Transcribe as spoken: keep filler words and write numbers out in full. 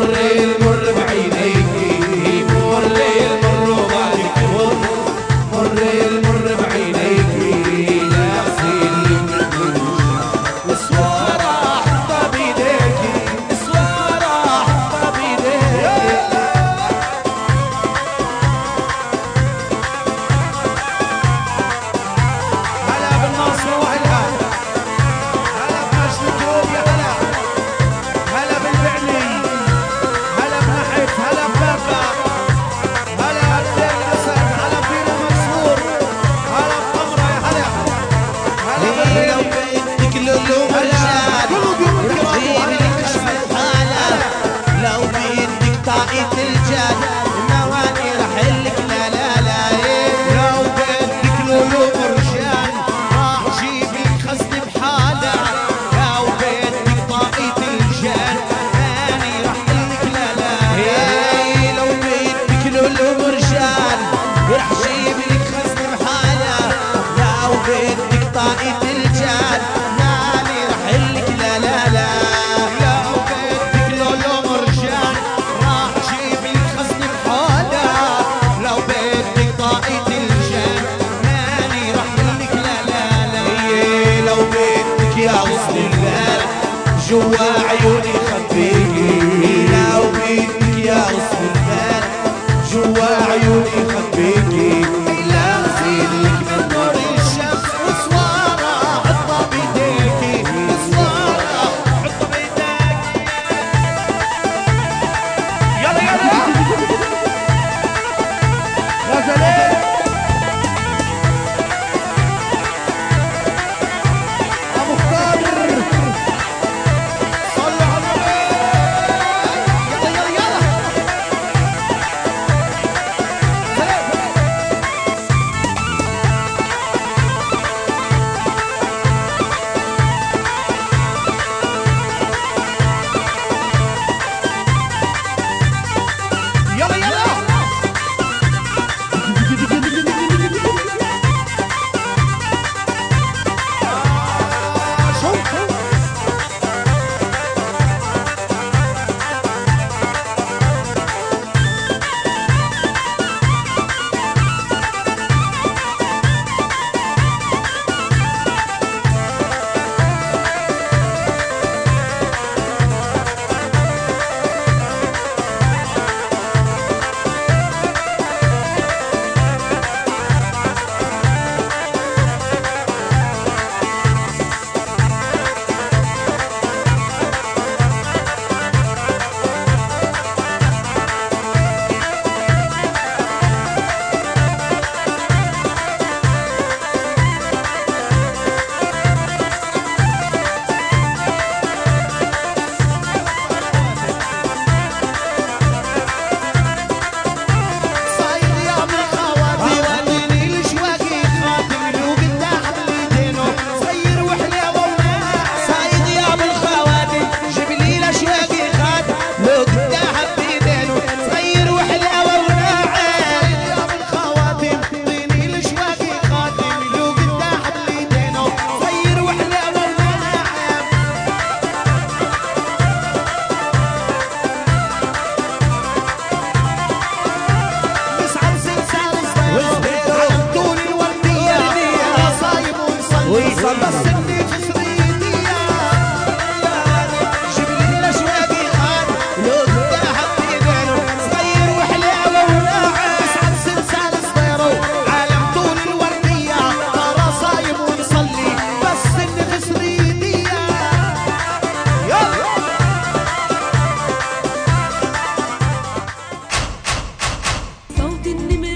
المر بعينيكي، مر المر وما تكبر، مر المر بعينيكي، لا غسيل نسوارة حطها بيديكي، نسوارة حطها بيديكي. هلا بالناصر وأهلها، هلا بمجد الدروب يا هلا، هلا بالبعني، هلا بنحف، هلا ببابا، هلا بدير الأسد، هلا ببير المنصور، هلا بطمرة يا هلا، هلا بالريم. لو بدك لولو مرجان رجيب لك أسد هلا، لو بدك طاقة الجان مواني رحلك لا لا لا. لو بدك لولو مرجان راح جيب لك خزن بحالة، لو بدك طاقة الجان ماني رحلك لا لا لا. لو بدك لولو مرجان راح جيب لك خزن بحالة، لو بدك طاقة الجان ماني رحلك لا لا لا. لو بدك لولو مرجان راح جيب لك خزن بحالة، لو بدك طاقة الجان ماني رحلك لا لا لا. لو بدك يا غصن البال جوا عيوني خبيكي، لو بدك يا غصن البال جوا عيوني خبيكي، لا غسيلك من نور الشمس وصوارة حطها بيديكي، وصوارة حطها بيديكي. يلا يلا يا سلام. أبو خضر صلوا على النبي. يلا يلا يلا يلا يلا صايد يا من خواتي وديني الشواقي خاتم لو قدام ايدينه صير وحلاوه وناع. صايد يا من خواتي جيب لي الاشواقي خاتم لو قدام ايدينه صير وحلاوه وناع. صايد يا من خواتي ديني الشواقي خاتم لو قدام ايدينه صير وحلاوه وناع. مسعر سلسال صغير على طول الوردية صايم ويصلي بس اني في سريدية. جيب لي الاشواقي خان لو قدام ايدينه صغير وحلاوة وناعم. مسعر سلسال صغير على طول الوردية ترى صايم ويصلي بس اني في سريدية. يلا صوت النمر